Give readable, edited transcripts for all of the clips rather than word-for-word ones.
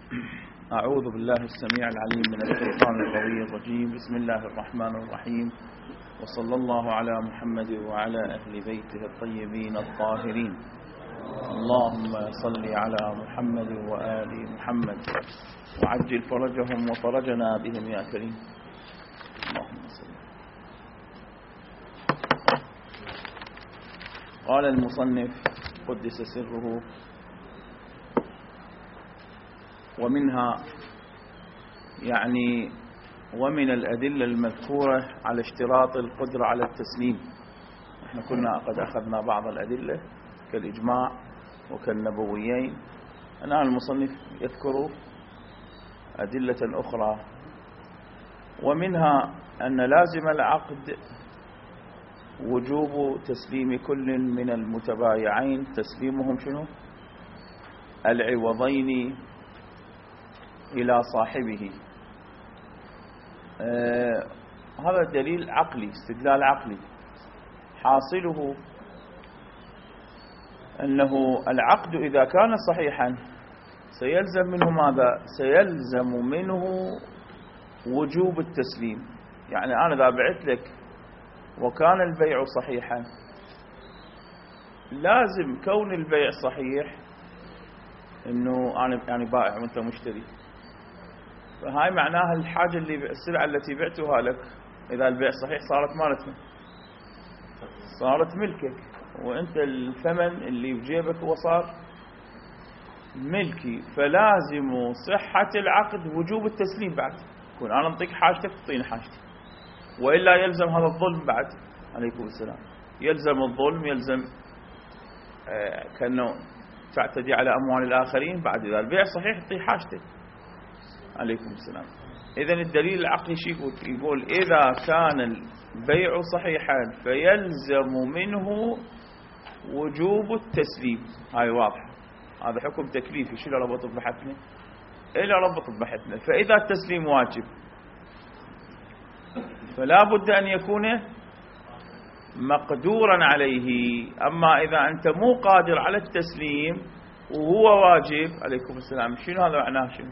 أعوذ بالله السميع العليم من الشيطان القوي الرجيم. بسم الله الرحمن الرحيم، وصلى الله على محمد وعلى أهل بيته الطيبين الطاهرين. اللهم صل على محمد وآل محمد وعجل فرجهم وفرجنا بهم يا كريم. اللهم صل. قال المصنف قدس سره: ومنها يعني ومن الأدلة المذكورة على اشتراط القدرة على التسليم. احنا كنا قد أخذنا بعض الأدلة كالإجماع وكالنبويين. الآن المصنف يذكر أدلة أخرى، ومنها أن لازم العقد وجوب تسليم كل من المتبايعين تسليمهم شنو؟ العوضين إلى صاحبه. هذا دليل عقلي، استدلال عقلي، حاصله أنه العقد إذا كان صحيحا سيلزم منه ماذا؟ سيلزم منه وجوب التسليم. يعني أنا إذا بعت لك وكان البيع صحيحا، لازم كون البيع صحيح إنه أنا يعني بائع وأنت مشتري، فهاي معناها الحاجة السلعة التي بعتها لك إذا البيع صحيح صارت مالتنا، صارت ملكك، وأنت الثمن اللي بجيبك هو صار ملكي. فلازم صحة العقد وجوب التسليم بعد. كون أنا أنطيك حاجتك تعطيني حاجتي، وإلا يلزم هذا الظلم بعد. عليكم السلام. يلزم الظلم، يلزم كأنه تعتدي على أموال الآخرين بعد إذا البيع صحيح تعطي حاجتك. عليكم السلام. إذن الدليل العقلي يقول إذا كان البيع صحيحا فيلزم منه وجوب التسليم. هاي واضح، هذا حكم تكليفي. شو ربط بحثنا؟ إلا ربط بحثنا. فإذا التسليم واجب فلا بد أن يكون مقدورا عليه. أما إذا أنت مو قادر على التسليم وهو واجب، عليكم السلام، شنو هذا معناه؟ شنو؟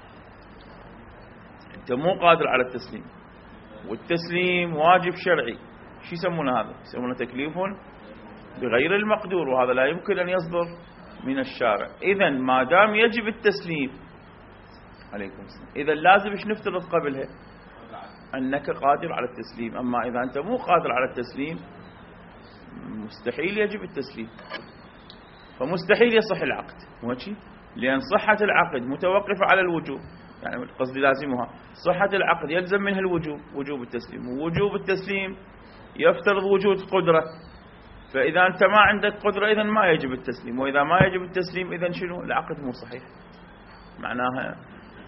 أنت مو قادر على التسليم والتسليم واجب شرعي، شو يسمونه هذا؟ يسمونه تكليف بغير المقدور، وهذا لا يمكن أن يصدر من الشارع. إذن ما دام يجب التسليم، عليكم السلام، إذن لازم إيش نفترض قبلها؟ أنك قادر على التسليم. أما إذا أنت مو قادر على التسليم مستحيل يجب التسليم، فمستحيل يصح العقد. ماشي؟ لأن صحة العقد متوقفة على الوجوب، يعني قصدي لازمها صحة العقد يلزم منها الوجوب، وجوب التسليم، ووجوب التسليم يفترض وجود قدرة. فإذا أنت ما عندك قدرة إذن ما يجب التسليم، وإذا ما يجب التسليم إذن شنو؟ العقد مو صحيح، معناها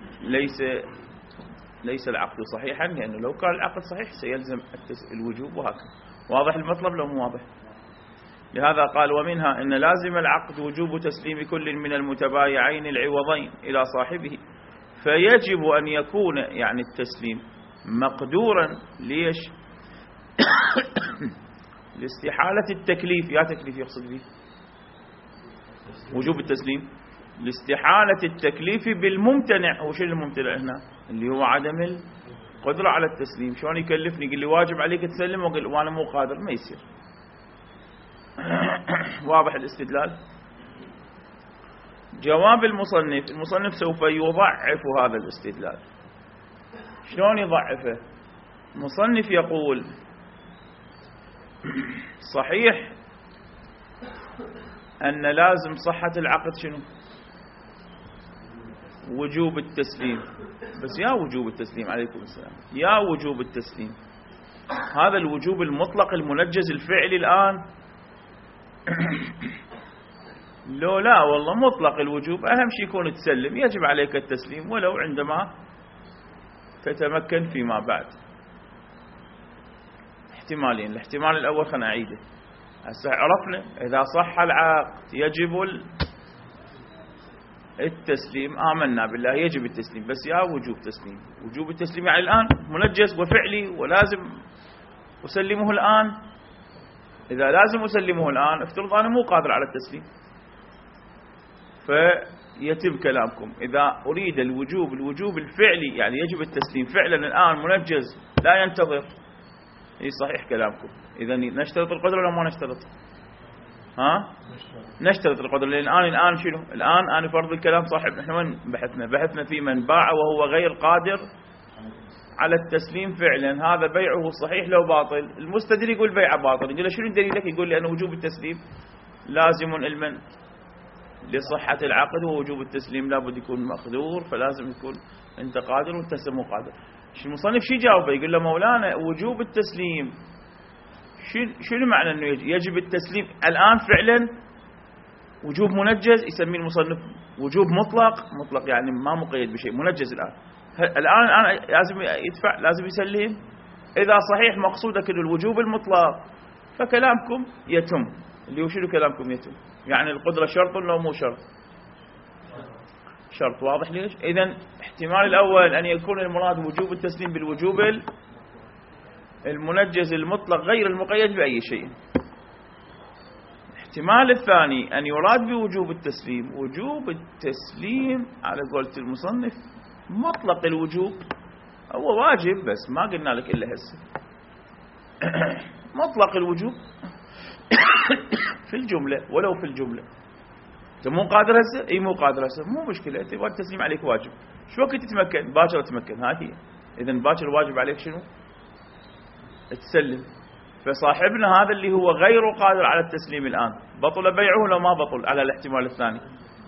ليس العقد صحيحا، لأنه لو كان العقد صحيح سيلزم الوجوب، وهكذا. واضح المطلب لو مو واضح؟ لهذا قال: ومنها أن لازم العقد وجوب تسليم كل من المتبايعين العوضين إلى صاحبه، فيجب أن يكون يعني التسليم مقدورا. ليش؟ لاستحالة التكليف. يا تكليف يقصد به وجوب التسليم، لاستحالة التكليف بالممتنع. وش الممتنع هنا؟ اللي هو عدم القدرة على التسليم. شلون يكلفني يقول لي واجب عليك تسلم وأنا مو قادر؟ ما يصير. واضح الاستدلال؟ جواب المصنف سوف يضعف هذا الاستدلال. شلون يضعفه؟ المصنف يقول: صحيح أن لازم صحة العقد شنو؟ وجوب التسليم. بس يا وجوب التسليم، عليكم السلام، يا وجوب التسليم، هذا الوجوب المطلق المنجز الفعلي الآن لو لا والله مطلق الوجوب، أهم شيء يكون تسلم، يجب عليك التسليم ولو عندما تتمكن فيما بعد. احتمالين. الاحتمال الأول خلنا أعيده. هسه عرفنا إذا صح العقد يجب التسليم، آمنا بالله يجب التسليم، بس يا وجوب تسليم. وجوب التسليم يعني الآن منجز وفعلي ولازم أسلمه الآن. إذا لازم أسلمه الآن افترض أنا مو قادر على التسليم، يتم كلامكم. إذا أريد الوجوب الفعلي يعني يجب التسليم فعلا الآن منجز لا ينتظر، إيه صحيح كلامكم. إذا نشترط القدرة ولا ما نشترط؟ نشترط القدرة، لأن الآن شنو؟ الآن أنا فرض الكلام صاحب. إحنا وين بحثنا في من باع وهو غير قادر على التسليم فعلا، هذا بيعه صحيح لو باطل. المستدل يقول بيعه باطل، يقول له شنو دليلك؟ يقول لي أن وجوب التسليم لازم علما لصحة العقد، ووجوب التسليم لابد يكون مقدور، فلازم يكون أنت قادر وأنت مو قادر. المصنف شو جاوبه؟ يقول له مولانا وجوب التسليم شنو معنى أنه يجب التسليم الآن فعلا؟ وجوب منجز يسميه المصنف وجوب مطلق يعني ما مقيد بشيء، منجز الآن لازم يدفع، لازم يسلم. إذا صحيح مقصودك الوجوب المطلق فكلامكم يتم. اللي هو شنو كلامكم يتم؟ يعني القدرة شرط لو مو شرط؟ شرط. واضح ليش؟ إذن احتمال الأول أن يكون المراد وجوب التسليم بالوجوب المنجز المطلق غير المقيد بأي شيء. الاحتمال الثاني أن يراد بوجوب التسليم وجوب التسليم على قولة المصنف مطلق الوجوب، هو واجب بس ما قلنا لك إلا هسه مطلق الوجوب في الجملة، ولو في الجملة. أنت مو قادر هسه؟ إي مو قادر هسه، مو مشكلة، تبغى التسليم عليك واجب. شو وقت تتمكن؟ باكر تتمكن، هاي هي. إذن باكر واجب عليك شنو؟ تسلم. فصاحبنا هذا اللي هو غير قادر على التسليم الآن، بطل بيعه لو ما بطل على الاحتمال الثاني؟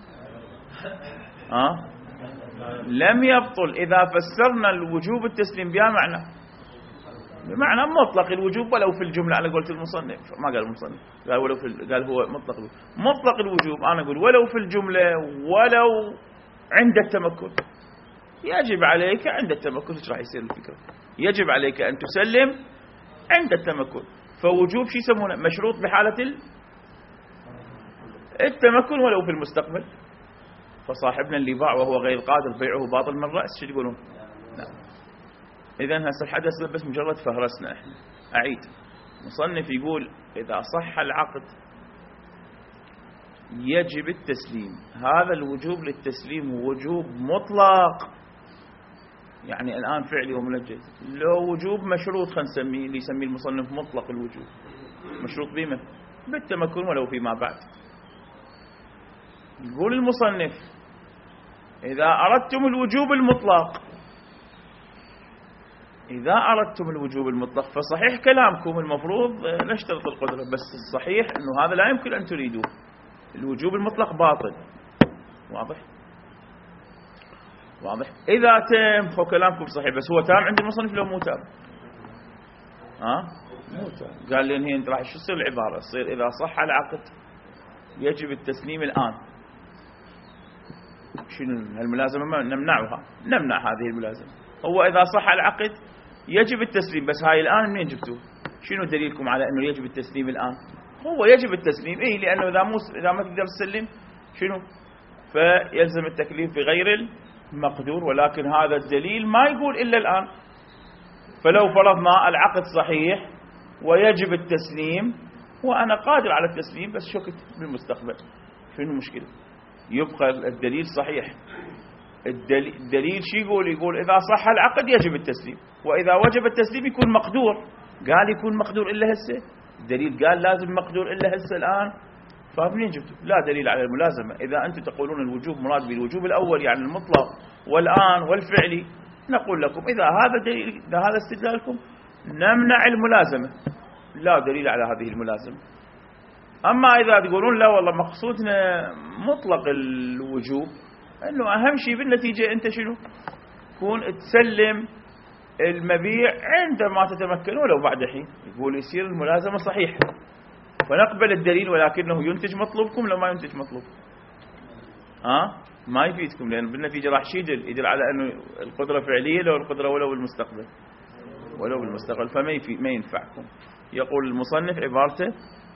لم يبطل إذا فسرنا الوجوب التسليم بها بمعنى مطلق الوجوب ولو في الجملة على قولة المصنف. ما قال المصنف، قال ولو قال هو مطلق الوجوب. أنا أقول ولو في الجملة ولو عند التمكن. يجب عليك عند التمكن. ايش راح يصير الفكرة؟ يجب عليك أن تسلم عند التمكن. فوجوب شو يسمونه؟ مشروط بحالة التمكن ولو في المستقبل. فصاحبنا اللي باع وهو غير قادر بيعه باطل من رأس، شو يقولون؟ نعم. إذن هسه الحدث بس مجرد فهرسنا. احنا أعيد. مصنف يقول إذا صح العقد يجب التسليم. هذا الوجوب للتسليم وجوب مطلق، يعني الآن فعلي ومنجز. لو وجوب مشروط خلينا نسميه، اللي يسميه المصنف مطلق الوجوب، مشروط بما بالتمكن ولو فيما بعد. يقول المصنف إذا أردتم الوجوب المطلق، إذا أردتم الوجوب المطلق فصحيح كلامكم المفروض نشترط القدرة، بس الصحيح أنه هذا لا يمكن أن تريدوه. الوجوب المطلق باطل. واضح. إذا تم فهو كلامكم صحيح، بس هو تام عند المصنف لو مو تام؟ مو تام. قال لي هي انت راح شو تصير العبارة؟ تصير إذا صح العقد يجب التسليم الآن. شنو الملازمة؟ ما نمنع هذه الملازمة. هو إذا صح العقد يجب التسليم، بس هاي الآن منين جبتوه؟ شنو دليلكم على أنه يجب التسليم الآن؟ هو يجب التسليم لأنه إذا ما تقدر تسلم شنو؟ فيلزم التكليف بغير المقدور، ولكن هذا الدليل ما يقول إلا الآن. فلو فرضنا العقد صحيح ويجب التسليم وأنا قادر على التسليم بس شكت بالمستقبل، شنو المشكلة؟ يبقى الدليل صحيح. الدليل شو يقول إذا صح العقد يجب التسليم، وإذا وجب التسليم يكون مقدور. قال يكون مقدور إلا هسه؟ الدليل قال لازم مقدور إلا هسه الآن. فمنين جبتوا؟ لا دليل على الملازمة. إذا أنتم تقولون الوجوب مراد بالوجوب الأول يعني المطلق والآن والفعلي، نقول لكم إذا هذا دليل، إذا هذا استدلالكم نمنع الملازمة، لا دليل على هذه الملازمة. أما إذا تقولون لا والله مقصودنا مطلق الوجوب، أنه أهم شيء بالنتيجة أنت شنو؟ تكون تسلم المبيع عندما تتمكن ولو بعد حين. يقول يصير الملازمة صحيحة، فنقبل الدليل ولكنه ينتج مطلوبكم لو ما ينتج مطلوب ما يفيدكم، لأن بالنتيجة راح يدل على أنه القدرة فعلية لو القدرة ولو بالمستقبل فما ينفعكم. يقول المصنف عبارته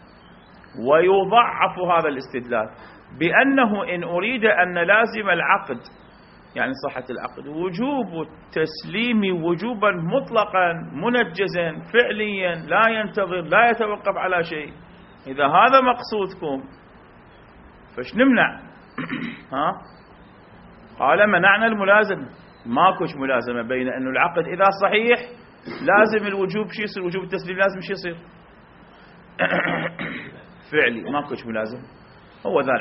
ويضعف هذا الاستدلال بأنه إن أريد أن لازم العقد يعني صحة العقد وجوب التسليم وجوبا مطلقا منجزا فعليا لا ينتظر لا يتوقف على شيء، إذا هذا مقصودكم فش نمنع قال منعنا الملازمة. ماكوش ملازمة بين أنه العقد إذا صحيح لازم الوجوب شي يصير، وجوب التسليم لازم شي يصير فعلي، ماكوش ملازمة. هو ذا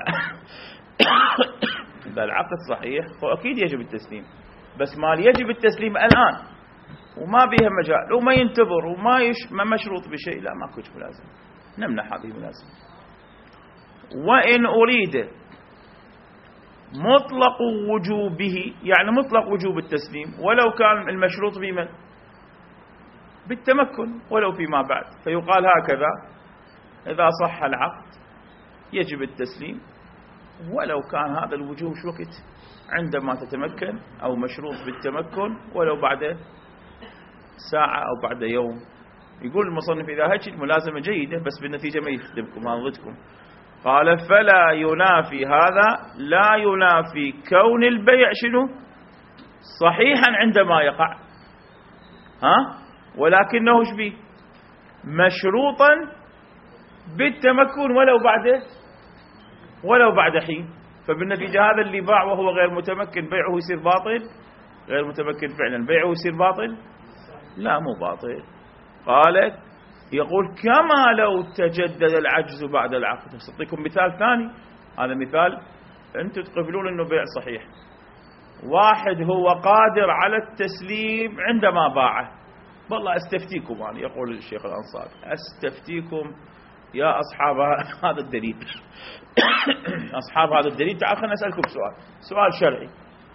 العقد صحيح وأكيد يجب التسليم، بس ما يجب التسليم الآن وما بيها مجال وما ينتظر وما مشروط بشيء، لا ماكوش ملازمة، نمنع هذه الملازمة. وإن أريد مطلق وجوبه، يعني مطلق وجوب التسليم ولو كان المشروط بمن؟ بالتمكن ولو فيما بعد، فيقال هكذا: إذا صح العقد يجب التسليم ولو كان هذا الوجوب شو وقت؟ عندما تتمكن، أو مشروط بالتمكن ولو بعد ساعة أو بعد يوم. يقول المصنف إذا هيك الملازمة جيدة بس بالنتيجة ما يخدمكم، ما ضدكم. قال: فلا ينافي هذا، لا ينافي كون البيع شنو؟ صحيحا عندما يقع، ولكنه ايش بيه؟ مشروطا بالتمكن ولو بعد حين. فبالنتيجة هذا اللي باع وهو غير متمكن بيعه يصير باطل؟ غير متمكن فعلا بيعه يصير باطل؟ لا مو باطل. قالت يقول: كما لو تجدد العجز بعد العقد. أعطيكم مثال ثاني، هذا مثال أنتم تقبلون أنه بيع صحيح. واحد هو قادر على التسليم عندما باعه. والله استفتيكم، يعني يقول الشيخ الأنصاري: استفتيكم يا أصحاب هذا الدليل أصحاب هذا الدليل، تعال خلنا نسألكم سؤال شرعي.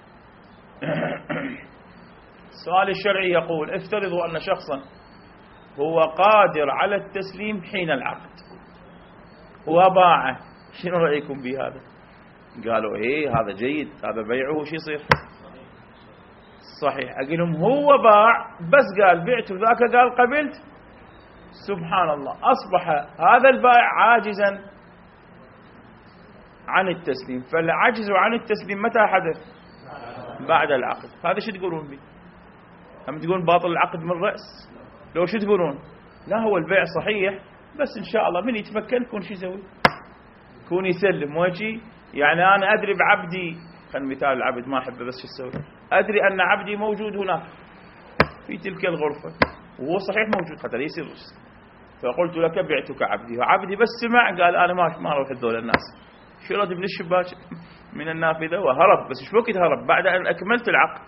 السؤال الشرعي يقول: افترضوا أن شخصا هو قادر على التسليم حين العقد وباعه، شنو رأيكم بهذا؟ قالوا إيه هذا جيد، هذا بيعه شو يصير؟ صحيح. أقولهم هو باع بس قال بعت ذاك قال قبلت، سبحان الله أصبح هذا البائع عاجزا عن التسليم. فالعجز عن التسليم متى حدث؟ بعد العقد. هذا شو تقولون بي؟ هم تقولون باطل العقد من رأس؟ لو شو تقولون؟ لا هو البيع صحيح بس إن شاء الله من يتمكن كون شو يسوي؟ كون يسلم وجهي. يعني أنا أدري بعبدي، خل مثال العبد ما أحبه بس شو يسوي؟ أدري أن عبدي موجود هناك في تلك الغرفة وهو صحيح موجود قتل يصير، فقلت لك بعتك عبدي، وعبدي بس سمع قال أنا ما أروح هذول الناس، شرد من الشباك من النافذة وهرب. بس شو وقت هرب؟ بعد أن أكملت العقد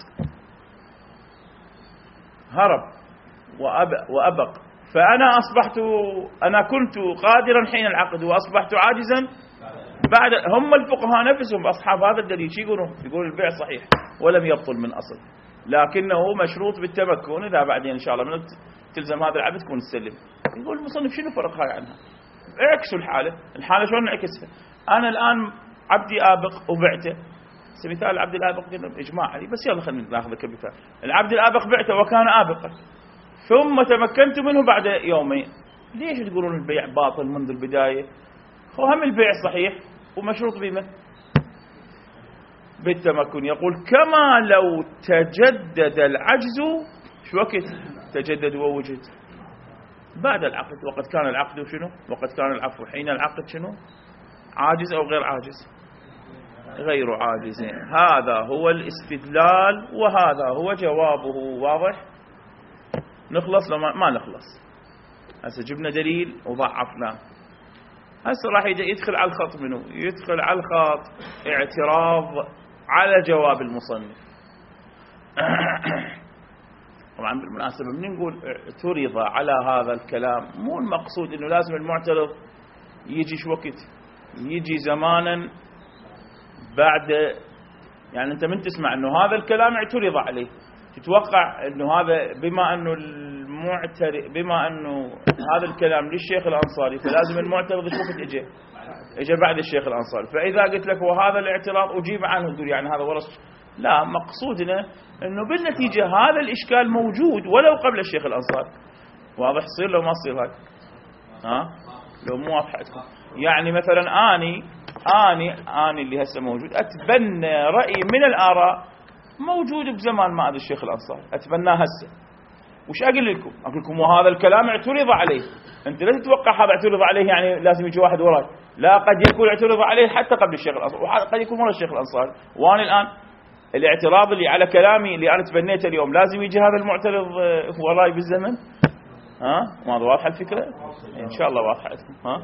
هرب وأبق. فأنا أنا كنت قادرا حين العقد وأصبحت عاجزا بعد. هم الفقهاء نفسهم أصحاب هذا الدليل شو يقولون؟ يقول البيع صحيح ولم يبطل من أصل، لكنه مشروط بالتمكن. إذا بعدين إن شاء الله من تلزم هذا العبد تكون تسلم. يقول المصنف شنو فرق هاي عنها؟ اعكسوا الحالة شلون نعكسها؟ أنا الآن عبدي آبق وبعته، مثال العبد الآبق إجماع عليه، بس يلا خلينا ناخذ كمثال. العبد الآبق بعته وكان آبقا ثم تمكنت منه بعد يومين، ليش تقولون البيع باطل منذ البداية؟ هم البيع صحيح ومشروط بما بالتمكن. يقول: كما لو تجدد العجز، شو وقت تجدد ووجد؟ بعد العقد. وقد كان العقد شنو؟ وقد كان العفو حين العقد شنو؟ عاجز أو غير عاجز؟ غير عاجز. هذا هو الاستدلال وهذا هو جوابه. واضح؟ نخلص لما ما نخلص. هسه جبنا دليل وضعفناه، هسه راح يدخل على الخط منه، يدخل على الخط اعتراض على جواب المصنف. طبعا بالمناسبة من نقول اعترض على هذا الكلام، مو المقصود انه لازم المعترض يجي شو وقت، يجي زمانا بعد. يعني انت من تسمع انه هذا الكلام اعترض عليه تتوقع انه هذا بما انه بما انه هذا الكلام للشيخ الأنصاري فلازم المعترض شو وقت اجى بعد الشيخ الأنصاري. فاذا قلت لك وهذا الاعتراض اجيب عنه تقول يعني هذا ورث. لا، مقصودنا انه بالنتيجة هذا الاشكال موجود ولو قبل الشيخ الأنصاري. واضح؟ تصير لو ما تصير هاي؟ لو مو واضحة عندكم. يعني مثلا اني اللي هسه موجود اتبنى رأي من الآراء موجود بزمان ما هذا الشيخ الأنصاري، اتبناه هسه. وش اقول لكم وهذا الكلام اعترض عليه. انت لا تتوقع هذا اعترض عليه يعني لازم يجي واحد وراي، لا، قد يكون اعترض عليه حتى قبل الشيخ الأنصاري وقد يكون ورا الشيخ الأنصاري. وانا الآن الاعتراض اللي على كلامي اللي أنا تبنيته اليوم لازم يجي هذا المعترض وراي بالزمن؟ ما واضحة الفكرة؟ إن شاء الله واضحة لكم.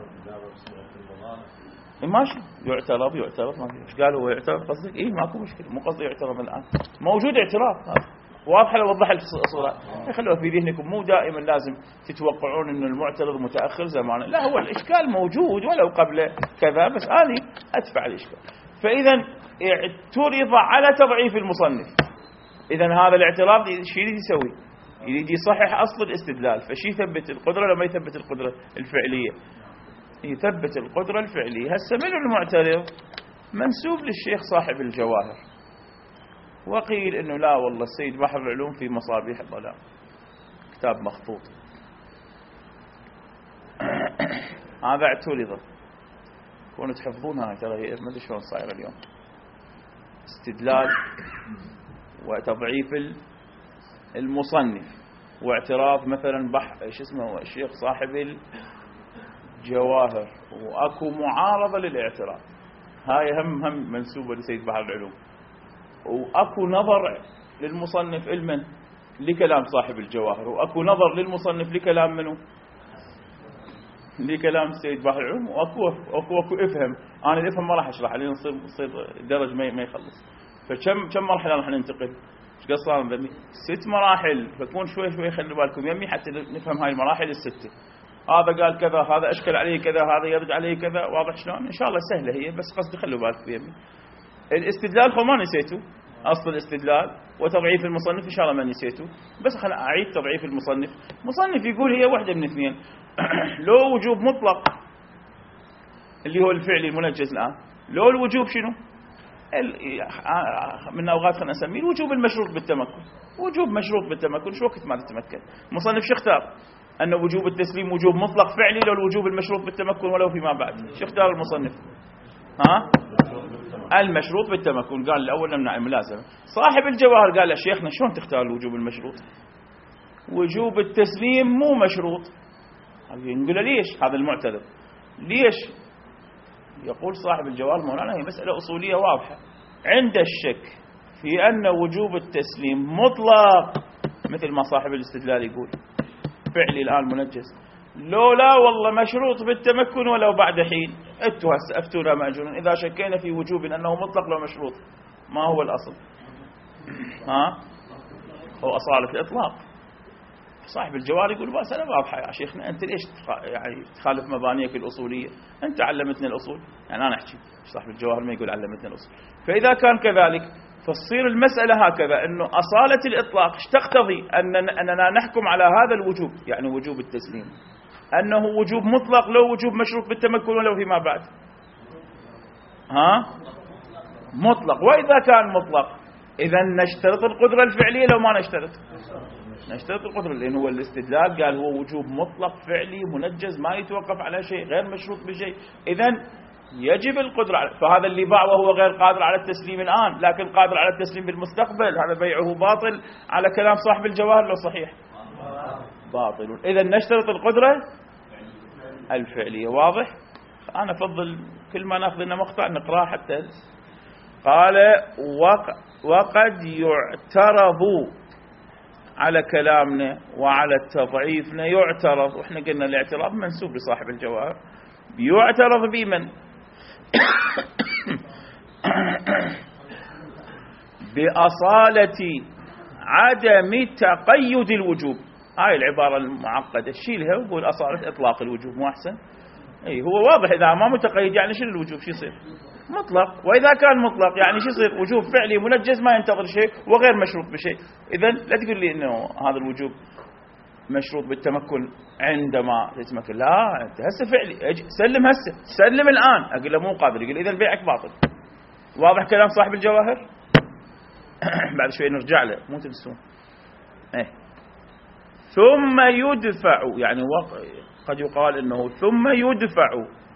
ماشي، يعترض ما في. ايش قال هو يعترض قصدك؟ ماكو مشكلة، مو قصدي يعترض الآن، موجود اعتراض واضحة. لو وضح الصورة خلوها في ذهنكم، مو دائما لازم تتوقعون أن المعترض متأخر زمانا، لا، هو الإشكال موجود ولو قبل كذا، بس أنا أدفع الإشكال. فإذا اعترض على تضعيف المصنف. إذا هذا الاعتراض شو يريد يسوي؟ يريد يصحح أصل الاستدلال. فشي يثبت القدرة لما يثبت القدرة الفعلية، يثبت القدرة الفعلية. هسه من المعترض؟ منسوب للشيخ صاحب الجواهر، وقيل إنه لا والله السيد بحر العلوم في مصابيح الظلام، كتاب مخطوط. هذا اعترض. كونوا تحفظونها ترى، هي ما ادري شلون صايره اليوم، استدلال وتضعيف المصنف، واعتراض مثلا شو اسمه الشيخ صاحب الجواهر، واكو معارضه للاعتراض. هاي هم منسوبه لسيد بحر العلوم، واكو نظر للمصنف علما لكلام صاحب الجواهر، واكو نظر للمصنف لكلام منه؟ لكلام السيد بحر العلوم. واكو افهم. انا الافهم ما راح اشرح لين نصير الدرج ما يخلص. فكم مرحله راح ننتقل؟ ايش قصه انا ذني 6 مراحل، فكون شوي خلوا بالكم يمي حتى نفهم هاي المراحل ال6. هذا قال كذا، هذا اشكل عليه كذا، هذا يرد عليه كذا. واضح شلون؟ ان شاء الله سهله هي، بس قصدي خلوا بالكم يمي. الاستدلال ما نسيتوا اصل الاستدلال وتضعيف المصنف، ان شاء الله ما نسيتوا، بس خلنا اعيد تضعيف المصنف. مصنف يقول هي واحده من اثنين، لو وجوب مطلق اللي هو الفعل المنجز الآن، لو الوجوب شنو من أوقات خلنا نسميه الوجوب المشروط بالتمكن. وجوب مشروط بالتمكن، شو وقت ما تتمكن؟ مصنف شو اختار؟ أن وجوب التسليم وجوب مطلق فعلي، لو الوجوب المشروط بالتمكن ولو فيما بعد. شو اختار المصنف؟ المشروط بالتمكن. قال الأول نمنع الملازمة. صاحب الجواهر قال لشيخنا شلون تختار الوجوب المشروط؟ وجوب التسليم مو مشروط. نقول ليش؟ هذا المعترض ليش؟ يقول صاحب الجواب مولانا هي مسألة أصولية واضحة، عند الشك في أن وجوب التسليم مطلق، مثل ما صاحب الاستدلال يقول فعلي الآن منجز، لو لا والله مشروط بالتمكن ولو بعد حين. انتوا هسه افتونا مأجورون إذا شكينا في وجوب أنه مطلق لو مشروط، ما هو الأصل؟ هو أصالة الإطلاق. صاحب الجوار يقول بس أنا واضحة يا شيخنا، أنت ليش يعني تخالف مبانيك الأصولية؟ أنت علمتني الأصول، يعني أنا أحكي صاحب الجوار ما يقول علمتني الأصول. فإذا كان كذلك فتصير المسألة هكذا، أنه أصالة الإطلاق تقتضي أننا نحكم على هذا الوجوب، يعني وجوب التسليم، أنه وجوب مطلق لو وجوب مشروط بالتمكن ولو فيما بعد. مطلق. وإذا كان مطلق إذا نشترط القدرة الفعلية لو ما نشترط القدرة، لأن هو الاستدلال قال هو وجوب مطلق فعلي منجز ما يتوقف على شيء، غير مشروط بشيء، إذن يجب القدرة فهذا اللي باع وهو غير قادر على التسليم الآن لكن قادر على التسليم بالمستقبل، هذا بيعه باطل على كلام صاحب الجواهر لو صحيح باطل. إذن نشترط القدرة الفعلية. واضح؟ أنا أفضل كل ما نأخذ لنا مقطع نقرأ حتى. قال وقد يعترض على كلامنا وعلى تضعيفنا، يعترض، وإحنا قلنا الاعتراض منسوب لصاحب الجواهر، يعترض بمن؟ بأصالة عدم تقيد الوجوب. هاي العبارة المعقدة شيلها وقول أصالة إطلاق الوجوب، مو أحسن؟ هو واضح إذا ما متقيد يعني شنو الوجوب شو يصير؟ مطلق. وإذا كان مطلق يعني شو يصير؟ وجوب فعلي منجز ما ينتظر شيء وغير مشروط بشيء. إذن لا تقول لي إنه هذا الوجوب مشروط بالتمكن عندما تتمكن، لا أنت هسه فعلي سلم، هسه سلم الآن. أقول له مو قادر، يقول إذا بيعك باطل. واضح كلام صاحب الجواهر؟ بعد شوي نرجع له مو تنسون. ثم يدفع، يعني قد يقال إنه ثم يدفع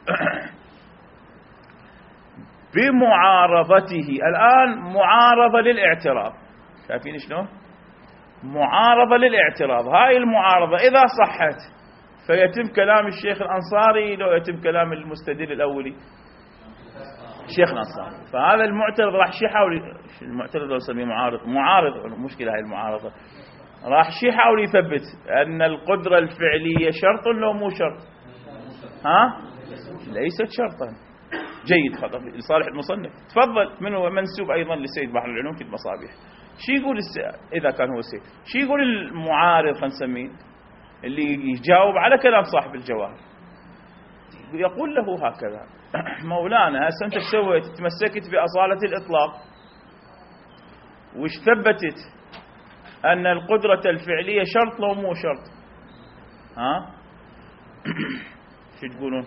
بمعارضته. الآن معارضة للاعتراض، شايفين شلون؟ معارضة للاعتراض. هاي المعارضة إذا صحت فيتم كلام الشيخ الأنصاري، لو يتم كلام المستدل الأولي شيخنا الصالح. فهذا المعترض راح يحاول، المعترض لو نسميه معارض المشكلة هاي المعارضة، راح يحاول يثبت أن القدرة الفعلية شرط لو مو شرط. ليست شرطا. جيد، خطأ لصالح المصنف. تفضل. من هو منسوب أيضا لسيد بحر العلوم في المصابيح. شي يقول إذا كان هو السيد، شي يقول المعارض خلينا نسميه اللي يجاوب على كلام صاحب الجواهر؟ يقول له هكذا: مولانا هسه أنت سويت؟ تمسكت بأصالة الإطلاق، وش ثبتت؟ أن القدرة الفعلية شرط لو مو شرط. شو تقولون؟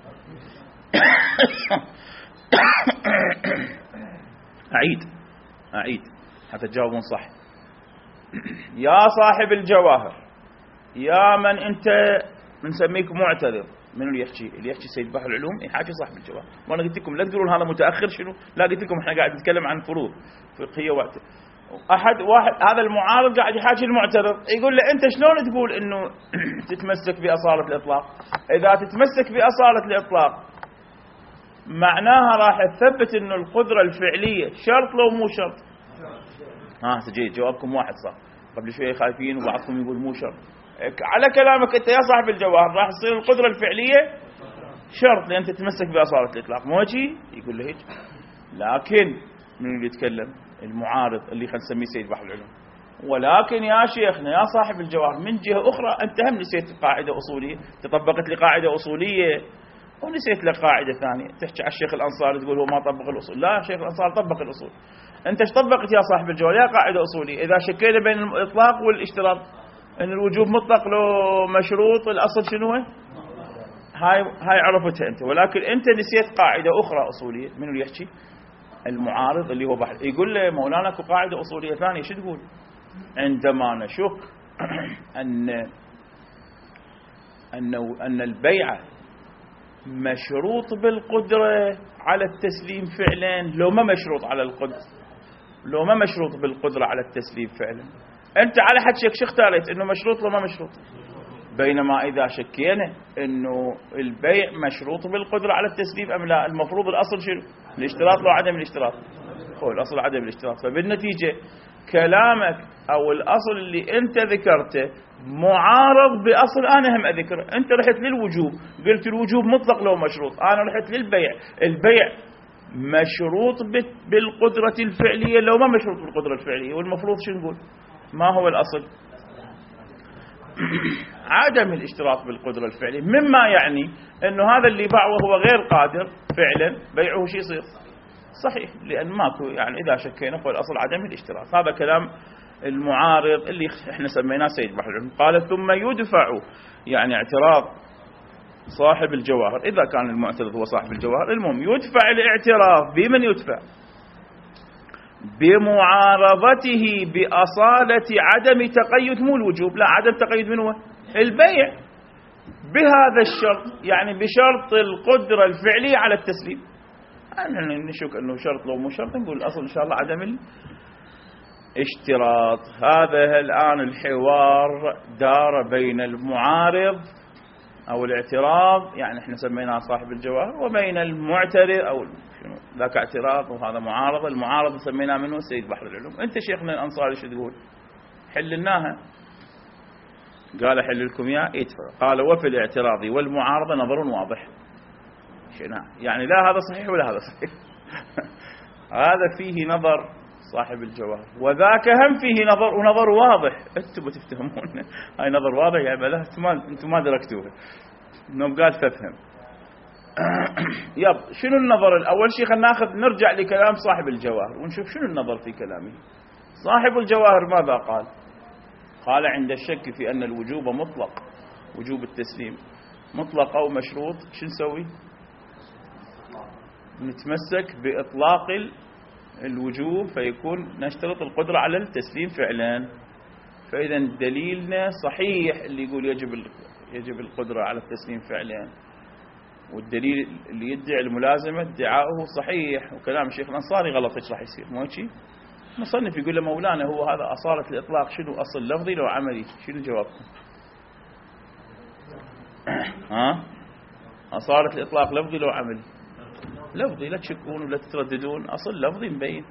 أعيد حتى تجاوبون صح. يا صاحب الجواهر، يا من أنت بنسميك معترض، من اللي يحكي سيد بحر العلوم يحكي صاحب الجواهر. وانا قلت لكم لا تقولون هذا متأخر شنو، لا قلت لكم احنا قاعد نتكلم عن فروض فقهية واحد هذا المعارض قاعد يحاكي المعترض، يقول له انت شلون تقول انه تتمسك بأصالة الإطلاق؟ اذا تتمسك بأصالة الإطلاق معناها راح تثبت انه القدرة الفعلية شرط لو مو شرط. سجيد جوابكم واحد صح. قبل شوية خايفين وبعضكم يقول مو شرط. على كلامك انت يا صاحب الجواهر راح تصير القدرة الفعلية شرط لان تتمسك بأصالة الإطلاق، مو هيك؟ يقول له هيك. لكن من اللي يتكلم؟ المعارض اللي خلينا نسميه سيد بحر العلوم. ولكن يا شيخنا يا صاحب الجواهر من جهة أخرى أنت هم نسيت قاعدة أصولية، تطبقت لي قاعدة أصولية ونسيت لك قاعدة ثانية. تحكي على الشيخ الأنصاري تقول هو ما طبق الأصول. لا، الشيخ الأنصاري طبق الأصول. أنت ايش طبقت يا صاحب الجواهر؟ يا قاعدة أصولية إذا شكينا بين الإطلاق والاشتراط أن الوجوب مطلق لو مشروط، الأصل شنو هاي عرفتها أنت. ولكن أنت نسيت قاعدة أخرى أصولية. من اللي يحكي؟ المعارض اللي هو بحر. يقول له مولانا اكو قاعدة أصولية ثانية. شو تقول؟ عندما نشك أن البيعة مشروط بالقدرة على التسليم فعلا لو ما مشروط على القدرة، لو ما مشروط بالقدرة على التسليم فعلا، أنت على حد شك اختاريت إنه مشروط لو ما مشروط. بينما إذا شكينا إنه البيع مشروط بالقدرة على التسليم أم لا، المفروض الأصل شنو؟ الاشتراط لو عدم الاشتراط. هو الأصل عدم الاشتراط. فبالنتيجة كلامك أو الأصل اللي أنت ذكرته معارض بأصل أنا هم أذكره. أنت رحت للوجوب، قلت الوجوب مطلق لو مشروط. أنا رحت للبيع، البيع مشروط بالقدرة الفعلية لو ما مشروط بالقدرة الفعلية. والمفروض شو نقول؟ ما هو الأصل؟ عدم الاشتراط بالقدرة الفعلية، مما يعني أنه هذا اللي باع وهو غير قادر فعلا بيعه شيء يصير صحيح، لأن ماكو يعني إذا شكينا فالأصل عدم الاشتراط. هذا كلام المعارض اللي احنا سميناه سيد بحر العلوم. قال ثم يدفع، يعني اعتراض صاحب الجواهر إذا كان المعترض هو صاحب الجواهر. المهم يدفع الاعتراض بمن يدفع؟ بمعارضته بأصالة عدم تقيد، مو الوجوب، لا عدم تقيد من هو؟ البيع بهذا الشرط، يعني بشرط القدرة الفعلية على التسليم. نشك أنه شرط لو مو شرط نقول الأصل إن شاء الله عدم الاشتراط. هذا الآن الحوار دار بين المعارض أو الاعتراض، يعني احنا سميناه صاحب الجواهر، وبين المعترض أو ذاك اعتراض وهذا معارضة. المعارضة سميناه منه سيد بحر العلوم. أنت شيخنا الأنصاري شو تقول؟ حلناها. قال حل لكم يا ادفع. قال وفي الاعتراض والمعارضة نظر واضح. يعني لا هذا صحيح ولا هذا صحيح. هذا فيه نظر صاحب الجواهر وذاك هم فيه نظر، ونظر واضح. انتم بتفتهمون هاي نظر واضح يعني بلا انتم ما دركتوها. انهم قال فافهم. يب شنو النظر الأول شيء؟ خلينا نرجع لكلام صاحب الجواهر ونشوف شنو النظر في كلامه. صاحب الجواهر ماذا قال؟ قال عند الشك في أن الوجوب مطلق، وجوب التسليم مطلق أو مشروط، شو نسوي؟ نتمسك بإطلاق الوجوب فيكون نشترط القدرة على التسليم فعلا. فإذا دليلنا صحيح اللي يقول يجب القدرة على التسليم فعلا، والدليل اللي يدعي الملازمة ادعاؤه صحيح، وكلام الشيخ الأنصاري غلط. ايش راح يصير؟ مو هيك؟ مصنف يقول له مولانا هو هذا أصالة الإطلاق شنو أصل لفظي لو عملي؟ شنو جوابكم؟ أصالة الإطلاق لفظي لو عملي؟ لفظي، لا تشكون ولا تترددون، أصل لفظي مبين.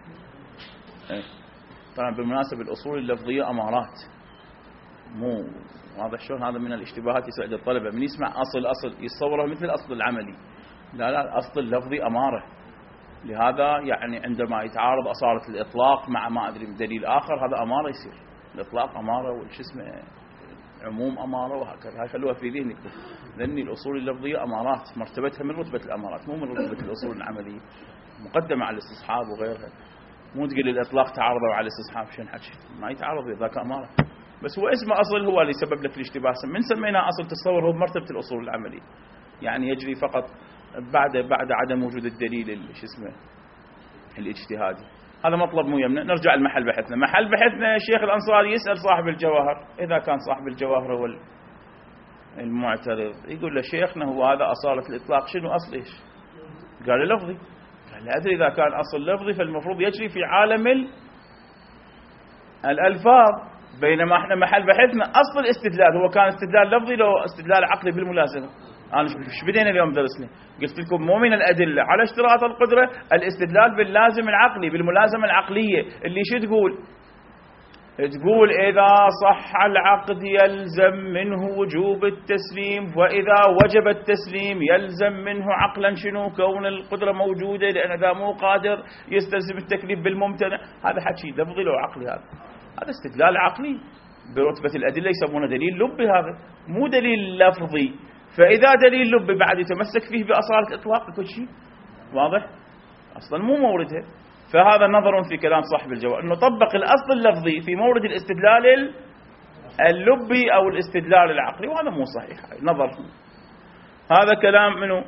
طبعا بالمناسبة الأصول اللفظية أمارات، مو واضح شلون؟ هذا من الاشتباهات يسأل الطلبة من يسمع أصل يتصوره مثل الأصل العملي. لا، الأصل اللفظي أمارة. لهذا يعني عندما يتعارض أصالة الإطلاق مع ما أدري دليل آخر، هذا أمارة يصير. الإطلاق أمارة والش اسمه عموم أمارة، وهكذا. هاي خلوها في ذهنكم، لأن الأصول اللفظية أمارات، مرتبتها من رتبة الأمارات مو من رتبة الأصول العملية، مقدمة على الاستصحاب وغيرها. مو تقول الإطلاق تعارضوا على الاستصحاب، شنو حكيت؟ ما يتعارض، ذاك أمارة. بس هو اسمه أصل، هو اللي يسبب لك الاشتباه. من سميناه أصل تصور هو بمرتبة الأصول العملية، يعني يجري فقط بعد عدم وجود الدليل شو اسمه الاجتهادي. هذا مطلب مو يمنا. نرجع لمحل بحثنا. محل بحثنا الشيخ الأنصاري يسأل صاحب الجواهر، إذا كان صاحب الجواهر هو المعترض، يقول له شيخنا هو هذا أصالة الإطلاق شنو أصل إيش؟ قال له لفظي. قال له أدري إذا كان أصل لفظي فالمفروض يجري في عالم الألفاظ، بينما احنا محل بحثنا أصل الاستدلال هو كان استدلال لفظي لو استدلال عقلي بالملازمة. أنا ايش بدينا اليوم درسنا؟ قلت لكم مو من الأدلة على اشتراط القدرة الاستدلال باللازم العقلي بالملازمة العقلية، اللي شو تقول؟ تقول إذا صح العقد يلزم منه وجوب التسليم، وإذا وجب التسليم يلزم منه عقلا شنو؟ كون القدرة موجودة، لأن إذا مو قادر يستلزم التكليف بالممتنع. هذا حكي لفظي لو عقلي، هذا استدلال عقلي برتبة الأدلة، يسمونه دليل لبي، هذا مو دليل لفظي. فإذا دليل لبي بعد يتمسك فيه بأصالة الإطلاق كل شيء واضح، أصلا مو موردها. فهذا نظر في كلام صاحب الجواب، أنه طبق الأصل اللفظي في مورد الاستدلال اللبي أو الاستدلال العقلي، وهذا مو صحيح. نظر هذا كلام منه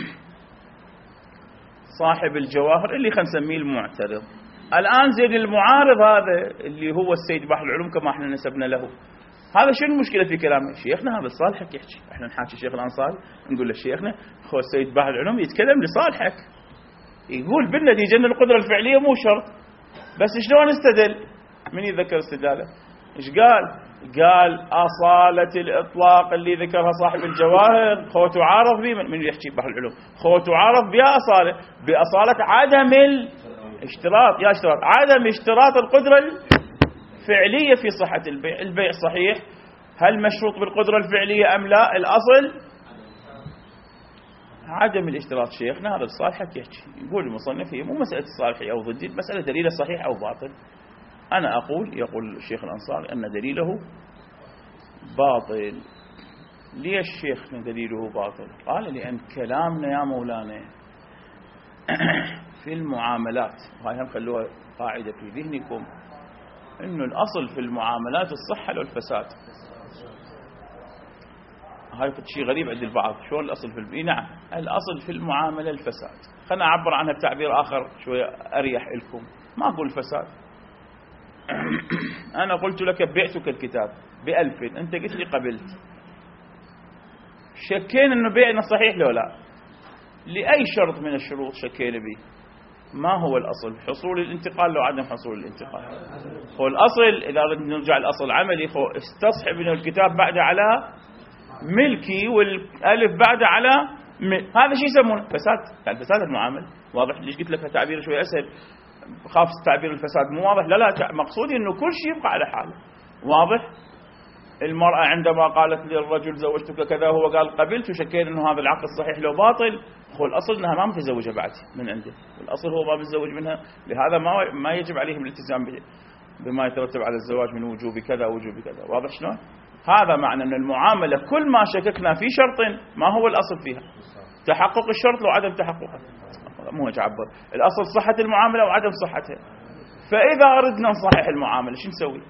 صاحب الجواهر اللي خلينا نسميه المعترض. الآن زين المعارض هذا اللي هو السيد بحر العلوم كما احنا نسبنا له، هذا شنو المشكلة في كلامه؟ شيخنا هذا صالحك يحكي، احنا نحاكي الشيخ الأنصاري نقول له شيخنا هو السيد بحر العلوم يتكلم لصالحك، يقول بالنتيجة أن القدرة الفعلية مو شرط. بس شلون استدل؟ من يذكر استدلاله؟ ايش قال؟ قال أصالة الإطلاق اللي ذكرها صاحب الجواهر خو تعارض به من يحكي بحر العلوم، خو تعارض بها أصالة بأصالة عدم الاشتراط، يا اشتراط عدم اشتراط القدرة الفعلية في صحة البيع. البيع صحيح، هل مشروط بالقدرة الفعلية أم لا؟ الأصل عدم الاشتراط. شيخنا هذا الصالحك يحكي، يقول المصنف هي مو مسألة الصالحي أو ضدي، مسألة دليله صحيح أو باطل. أنا أقول، يقول الشيخ الأنصاري أن دليله باطل. ليش شيخنا دليله باطل؟ قال لأن كلامنا يا مولانا في المعاملات، وهي هم خلوها قاعدة في ذهنكم، إنه الأصل في المعاملات الصحة والفساد. هاي شيء غريب عند البعض، شو الأصل في نعم الأصل في المعاملة الفساد. خلنا أعبر عنها بتعبير آخر شوية أريح لكم، ما أقول الفساد. أنا قلت لك بعتك الكتاب ب1000، أنت قلت لي قبلت، شكينا أنه بيعنا صحيح لو لا؟ لأي شرط من الشروط شكينا به؟ ما هو الأصل؟ حصول الانتقال لو عدم حصول الانتقال؟ هو الأصل إذا نرجع الأصل العملي، هو استصحب أنه الكتاب بعد على ملكي والألف بعد على هذا شيء يسمونه فساد، يعني فساد المعامل. واضح؟ ليش قلت لك تعبير شوي أسهل، خاف تعبير الفساد مو واضح. لا مقصودي أنه كل شيء يبقى على حاله. واضح؟ المرأة عندما قالت للرجل زوجتك كذا هو قال قبلت، وشكينا أنه هذا العقد صحيح لو باطل، هو الأصل أنها ما متزوجة بعد من عنده، الأصل هو ما متزوج منها، لهذا ما يجب عليهم الالتزام بما يترتب على الزواج من وجوب كذا ووجوب كذا. واضح شلون؟ هذا معنى أن المعاملة كل ما شككنا في شرط ما هو الأصل فيها؟ تحقق الشرط لو عدم تحققه. مو هتعبر الأصل صحة المعاملة وعدم صحتها. فإذا أردنا نصحح المعاملة شو نسوي؟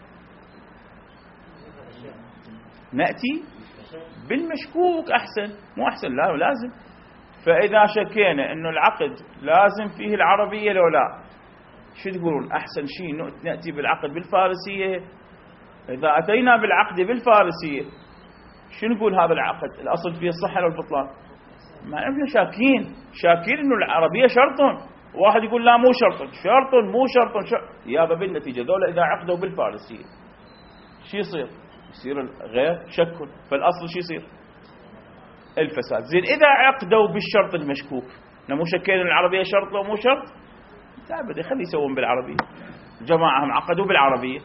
نأتي بالمشكوك أحسن، مو أحسن لا لازم. فإذا شكينا أنه العقد لازم فيه العربية لو لا، شو تقولون؟ أحسن شيء نأتي بالعقد بالفارسية. إذا أتينا بالعقد بالفارسية شو نقول؟ هذا العقد الأصل فيه الصحة والبطلان. ما عرفنا شاكين إنه العربية شرط، واحد يقول لا مو شرط، شرط مو شرط يابا بالنتيجة ذولا إذا عقدوا بالفارسية شو يصير غير شك، فالأصل شو يصير؟ الفساد. زين إذا عقدوا بالشرط المشكوك مو شكينا العربية شرط لو مو شرط؟ لا بدي خلي يسوون بالعربية. الجماعة هم عقدوا بالعربية.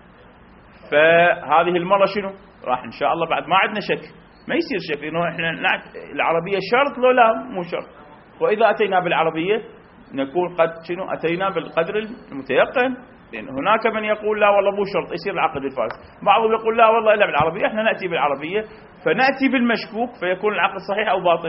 فهذه المرة شنو؟ راح إن شاء الله بعد ما عندنا شك، ما يصير شك، إنه إحنا العربية شرط لو لا مو شرط. وإذا أتينا بالعربية نكون قد شنو أتينا بالقدر المتيقن، لأن هناك من يقول لا والله مو شرط يصير العقد الفاسد، بعضهم يقول لا والله إلا بالعربية. إحنا نأتي بالعربية فنأتي بالمشكوك فيكون العقد صحيح أو باطل؟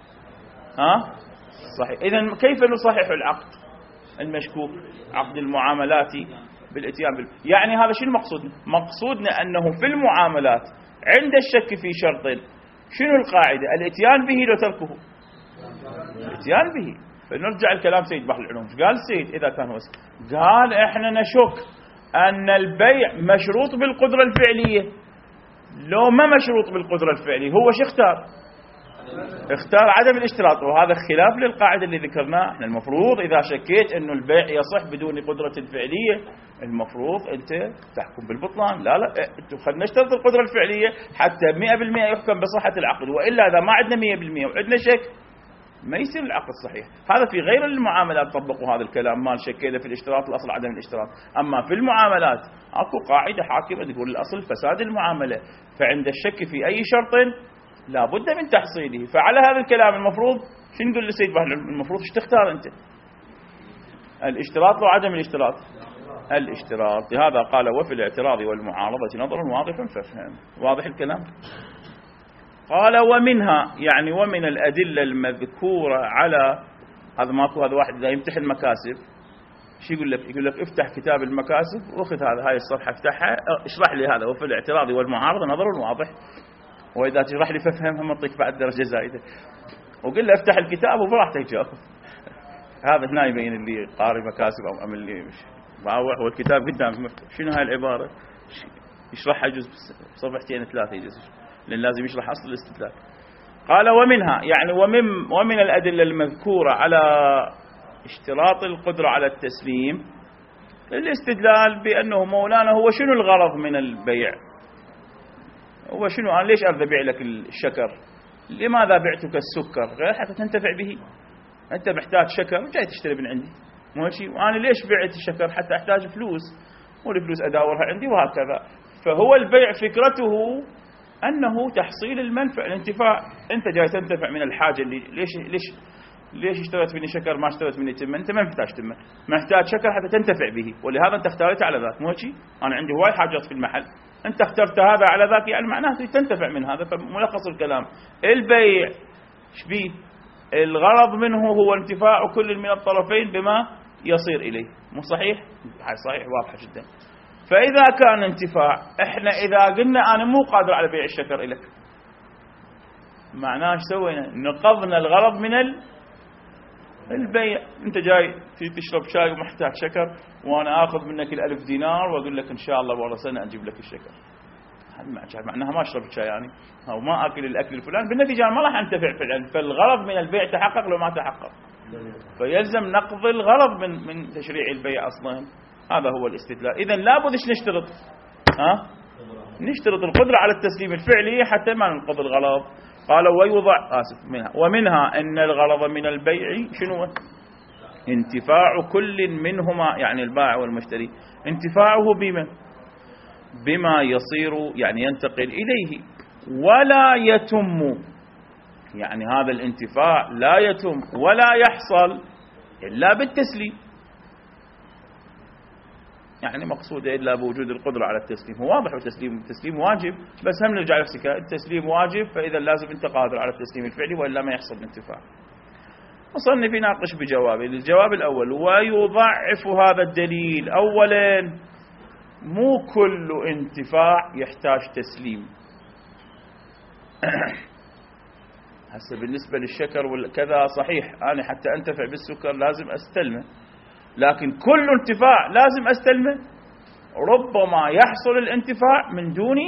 صحيح. إذن كيف نصحح العقد المشكوك، عقد المعاملات بالاتيان يعني هذا شنو مقصودنا؟ مقصودنا أنه في المعاملات عند الشك في شرط شنو القاعدة؟ الاتيان به لو تركه؟ الاتيان به. فنرجع الكلام سيد بحر العلوم. قال السيد إذا كان هو قال إحنا نشك أن البيع مشروط بالقدرة الفعلية لو ما مشروط بالقدرة الفعلية، هو شو اختار؟ اختار عدم الاشتراط، وهذا خلاف للقاعدة اللي ذكرناها. احنا المفروض إذا شكيت أنه البيع يصح بدون قدرة فعلية المفروض أنت تحكم بالبطلان. لا خلينا نشترط القدرة الفعلية حتى 100% يحكم بصحة العقد، وإلا إذا ما عندنا 100% وعندنا شك ما يصير العقد صحيح. هذا في غير المعاملات طبقوا هذا الكلام، ما شكينا في الاشتراط الأصل عدم الاشتراط. أما في المعاملات أكو قاعدة حاكمة تقول الأصل فساد المعاملة، فعند الشك في أي شرط لا بد من تحصيله. فعلى هذا الكلام المفروض شو نقول لسيد بحر العلوم؟ المفروض ايش تختار أنت؟ الاشتراط لو عدم الاشتراط؟ الاشتراط. لهذا قال وفي الاعتراض والمعارضة نظر واضح فافهم. واضح الكلام؟ قال ومنها يعني ومن الأدلة المذكورة على هذا ماكو. هذا واحد إذا يمتحن مكاسب شو يقول لك؟ يقول لك افتح كتاب المكاسب واخذ هاي الصفحة افتحها اشرح لي هذا وفي الاعتراض والمعارضة نظر واضح، وإذا تشرح لي فافهم هم أعطيك بعد درجة زايدة، وقل له افتح الكتاب وبراحتك جاوب. هذا هنا يبين اللي قاري مكاسب أو اللي مش باوع والكتاب قدامك مفتوح. شنو هاي العبارة؟ يشرحها جزء صفحتين 3 جزء، لأن لازم يشرح أصل الاستدلال. قال ومنها يعني ومن الأدلة المذكورة على اشتراط القدرة على التسليم الاستدلال بأنه مولانا هو شنو الغرض من البيع؟ هو شنو؟ أنا ليش أريد أبيع لك الشكر؟ لماذا بعتك السكر؟ غير حتى تنتفع به. أنت محتاج شكر جاي تشتري من عندي ماشي، وأنا ليش بعت الشكر؟ حتى أحتاج فلوس والفلوس أداورها عندي وهكذا. فهو البيع فكرته أنه تحصيل المنفعة الانتفاع. أنت جاي تنتفع من الحاجة اللي ليش اشتريت مني شكر ما اشتريت مني تمن؟ أنت ما محتاج تمن، محتاج شكر حتى تنتفع به، ولهذا أنت اختارت على ذاك ماشي. أنا عندي هواي حاجات في المحل، أنت اخترت هذا على ذاك يعني معناته تنتفع من هذا. فملخص الكلام البيع شبيه الغرض منه هو انتفاع كل من الطرفين بما يصير إليه. مو صحيح؟ صحيح واضح جدا. فإذا كان انتفاع احنا إذا قلنا أنا مو قادر على بيع الشكر إليك معناه ايش سوينا؟ نقضنا الغرض من البيع. انت جاي تشرب شاي ومحتاج شكر وانا اخذ منك 1000 دينار واقول لك ان شاء الله ورا سنه اجيب لك الشكر. هذا معناها ما اشرب شاي يعني او ما اكل الاكل الفلاني، بالنتيجه ما راح انتفع فعلا. فالغرض من البيع تحقق لو ما تحقق، فيلزم نقض الغرض من تشريع البيع اصلا. هذا هو الاستدلال. اذا لابد ايش نشترط؟ نشترط القدره على التسليم الفعلي حتى ما ننقض الغرض. قال ويوضع ومنها ان الغرض من البيع شنو؟ انتفاع كل منهما يعني البائع والمشتري، انتفاعه بما يصير يعني ينتقل إليه ولا يتم. يعني هذا الانتفاع لا يتم ولا يحصل إلا بالتسليم. يعني مقصود إلا بوجود القدرة على التسليم. هو واضح التسليم واجب، بس هم نرجع نفسك التسليم واجب، فإذا لازم أنت قادر على التسليم الفعلي وإلا ما يحصل الانتفاع. مصنف يناقش بجوابه. الجواب الأول ويضعف هذا الدليل. أولا مو كل انتفاع يحتاج تسليم. هسه بالنسبة للشكر والكذا صحيح أنا حتى أنتفع بالسكر لازم أستلمه، لكن كل انتفاع لازم أستلمه؟ ربما يحصل الانتفاع من دون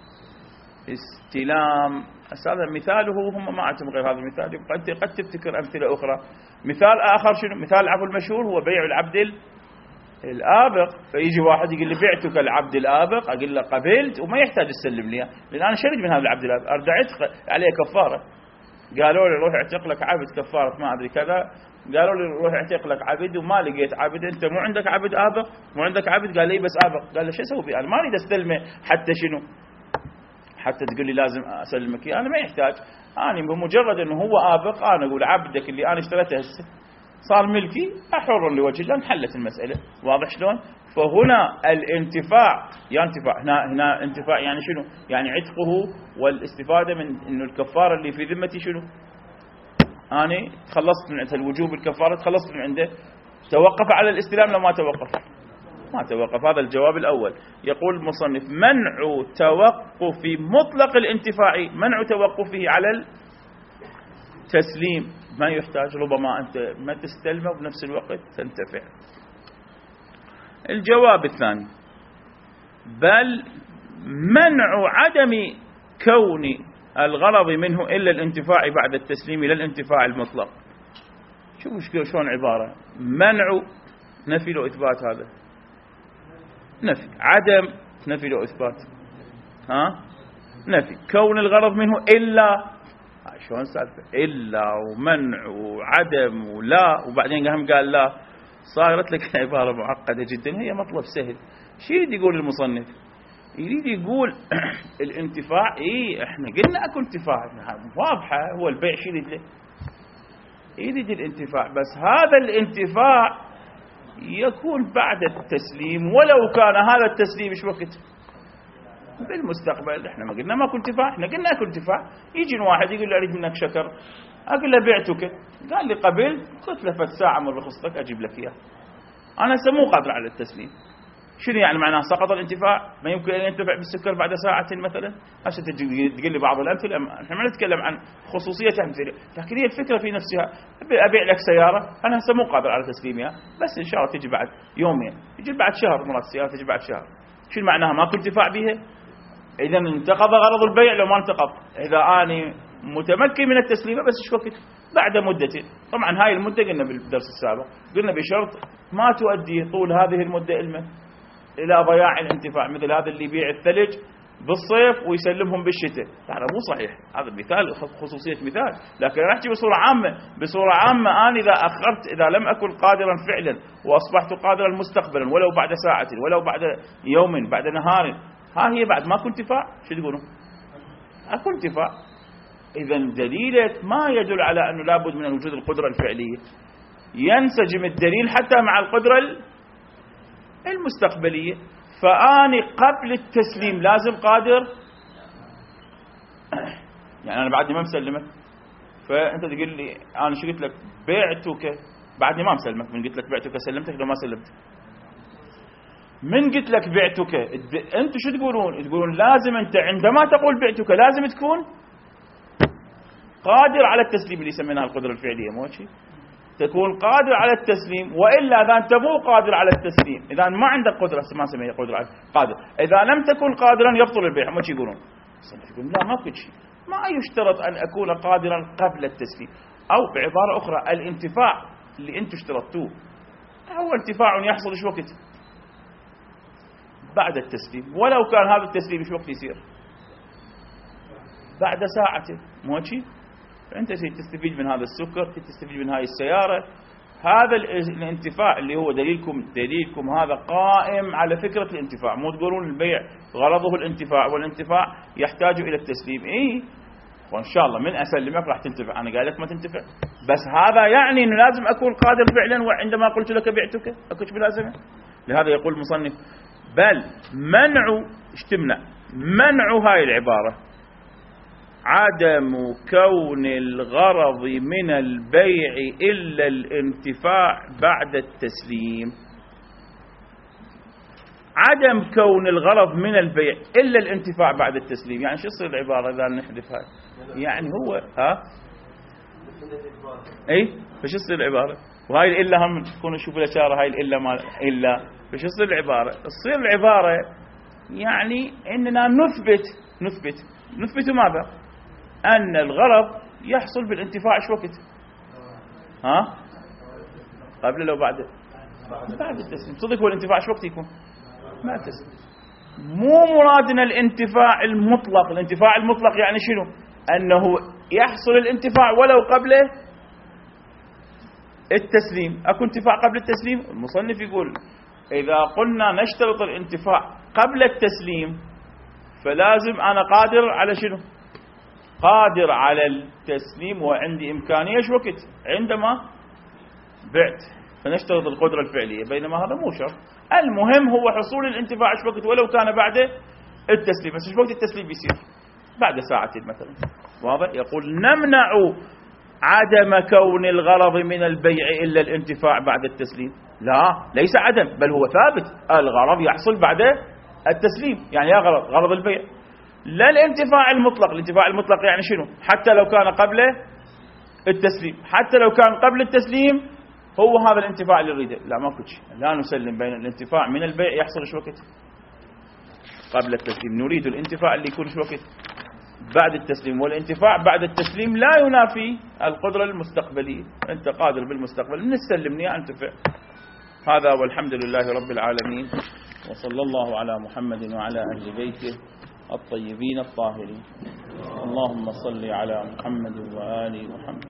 استلام. هذا مثاله هم ما عندهم غير هذا المثال، قد تفتكر أمثلة أخرى. مثال آخر شنو؟ مثال العفو المشهور هو بيع العبد الآبق. فيجي واحد يقول لي بعتك العبد الآبق، أقول له قبلت وما يحتاج تسلم لي، لأن أنا شريت من هذا العبد الآبق أرجع عليه كفارة. قالوا لي روح اعتق لك عبد كفارة ما أدري كذا، قالوا لي روح اعتق لك عبد وما لقيت عبد، أنت مو عندك عبد آبق؟ مو عندك عبد؟ قال لي بس آبق. قال له شو أسوي فيه؟ أنا ما أريد أستلمه حتى شنو؟ حتى تقول لي لازم أسلمك، أنا ما يحتاج، أنا بمجرد أنه هو آبق أنا أقول عبدك اللي أنا اشتريته هسه صار ملكي أحر لوجه الله، انحلت المسألة. واضح شلون؟ فهنا الانتفاع هنا انتفاع يعني شنو؟ يعني عتقه والاستفادة من إنه الكفارة اللي في ذمتي شنو؟ أنا تخلصت من عنده، الوجوب الكفارة تخلصت من عنده. توقف على الاستلام لو ما توقف؟ ما توقف. هذا الجواب الأول. يقول المصنف منع توقف مطلق الانتفاع، منع توقفه على التسليم ما يحتاج، ربما أنت ما تستلمه وبنفس الوقت تنتفع. الجواب الثاني بل منع عدم كون الغرض منه إلا الانتفاع بعد التسليم إلى الانتفاع المطلق. شوفوا شلون عبارة، منع نفي له إثبات، هذا نفي، عدم نفي له إثبات، نفي، كون الغرض منه إلا، شلون سالفة إلا ومنع وعدم ولا، وبعدين قال لا، صارت لك عبارة معقدة جدا. هي مطلب سهل. شو يريد يقول المصنف؟ يريد يقول الانتفاع، احنا قلنا اكو انتفاع واضحة، هو البيع شو يريد له؟ يريد الانتفاع، بس هذا الانتفاع يكون بعد التسليم، ولو كان هذا التسليم ايش وقت؟ بالمستقبل. احنا ما قلنا ماكو انتفاع، احنا قلنا اكو انتفاع. يجي واحد يقول لي اريد منك شكر، اقول له بعتك، قال لي قبل، قلت له فد ساعة من رخصتك اجيب لك اياه. انا هسه مو قادر على التسليم. شنو يعني معناه؟ سقط الانتفاع، ما يمكن ان ينتفع بالسكر بعد ساعة مثلا. هسه تقول لي بعض الامثله، احنا ما نتكلم عن خصوصيه امثله، لكن هي الفكره في نفسها. ابيع لك سياره، انا هسه مو قادر على تسليمها، بس ان شاء الله تجي بعد يومين، تجي بعد شهر، مرات السياره تجي بعد شهر. شنو معناها؟ ماكو انتفاع بها. اذا انتقض غرض البيع لو ما انتقض. اذا اني متمكن من التسليم بس ايش وقت؟ بعد مدة. طبعا هاي المدة قلنا بالدرس السابق، قلنا بشرط ما تؤدي طول هذه المدة إلى ضياع الانتفاع، مثل هذا اللي يبيع الثلج بالصيف ويسلمهم بالشتاء، هذا مو صحيح. هذا مثال، خصوصية مثال، لكن أنا أحكي بصورة عامة. أنا إذا أخرت، إذا لم أكن قادرا فعلا وأصبحت قادرا مستقبلا، ولو بعد ساعة، ولو بعد يوم، بعد نهار، ها هي بعد ماكو انتفاع. شو تقولون؟ اكو انتفاع. إذا دليلك ما يدل على أنه لابد من وجود القدرة الفعلية، ينسجم الدليل حتى مع القدرة المستقبلية. فأني قبل التسليم لازم قادر، يعني أنا بعدني ما مسلمك، فأنت تقول لي أنا شو قلت لك؟ بعتك، بعدني ما مسلمك. من قلت لك بعتك سلمتك لو ما سلمت؟ من قلت لك بعتك أنتوا شو تقولون؟ تقولون لازم أنت عندما تقول بعتك لازم تكون قادر على التسليم، اللي سميناها القدرة الفعلية، مو شيء؟ تكون قادر على التسليم، وإلا إذا أنت مو قادر على التسليم، إذا ما عندك قدرة، ما سميها قدرة، قادر، إذا لم تكن قادرا يبطل البيع. ما شي يقولون؟ يقولون لا، ما في شيء، ما يشترط أن أكون قادرا قبل التسليم. أو بعبارة أخرى، الانتفاع اللي أنتم اشترطوه هو انتفاع يحصل إيش وقت؟ بعد التسليم، ولو كان هذا التسليم إيش وقت يصير؟ بعد ساعة، مو شيء؟ فأنت تستفيد من هذا السكر، تستفيد من هاي السيارة. هذا الانتفاع اللي هو دليلكم هذا قائم على فكرة الانتفاع. مو تقولون البيع غرضه الانتفاع، والانتفاع يحتاج إلى التسليم. وإن شاء الله من أسلمك راح تنتفع. أنا قال لك ما تنتفع، بس هذا يعني أنه لازم أكون قادر فعلا، وعندما قلت لك بعتك أكوش بلازمة. لهذا يقول المصنف بل منع، اشتمنا منع هاي العبارة، عدم كون الغرض من البيع إلا الانتفاع بعد التسليم. عدم كون الغرض من البيع إلا الانتفاع بعد التسليم، يعني شو تصير العبارة إذا نحذف هاي؟ يعني هو فش تصير العبارة؟ وهاي الإلا هم تكون نشوف الإشارة، هاي الإلا ما إلا، فش تصير العبارة؟ تصير العبارة يعني إننا نثبت ماذا؟ أن الغرض يحصل بالانتفاع ايش وقت؟ قبل لو بعد التسليم. صدق هو الانتفاع ايش وقت يكون؟ ما التسليم. مو مرادنا الانتفاع المطلق. الانتفاع المطلق يعني شنو؟ أنه يحصل الانتفاع ولو قبل التسليم. أكو انتفاع قبل التسليم. المصنف يقول إذا قلنا نشترط الانتفاع قبل التسليم فلازم أنا قادر على شنو؟ قادر على التسليم وعندي إمكانية شو وقت عندما بعت، فنشترط القدرة الفعلية، بينما هذا مو شرط. المهم هو حصول الانتفاع شو وقت ولو كان بعد التسليم. بس شو وقت التسليم بيصير؟ بعد ساعتين مثلا. واضح؟ يقول نمنع عدم كون الغرض من البيع إلا الانتفاع بعد التسليم. لا، ليس عدم، بل هو ثابت. الغرض يحصل بعد التسليم، يعني يا غرض البيع، لا الانتفاع المطلق. الانتفاع المطلق يعني شنو؟ حتى لو كان قبل التسليم، حتى لو كان قبل التسليم هو هذا الانتفاع اللي نريده. لا، ماكو شيء. لا نسلم بين الانتفاع من البيع يحصل شو وقت؟ قبل التسليم. نريد الانتفاع اللي يكون شو وقت؟ بعد التسليم. والانتفاع بعد التسليم لا ينافي القدرة المستقبلية. أنت قادر بالمستقبل من تسلمني أنتفع. هذا والحمد لله رب العالمين، وصلى الله على محمد وعلى أهل بيته الطيبين الطاهرين. اللهم صل على محمد وآل محمد.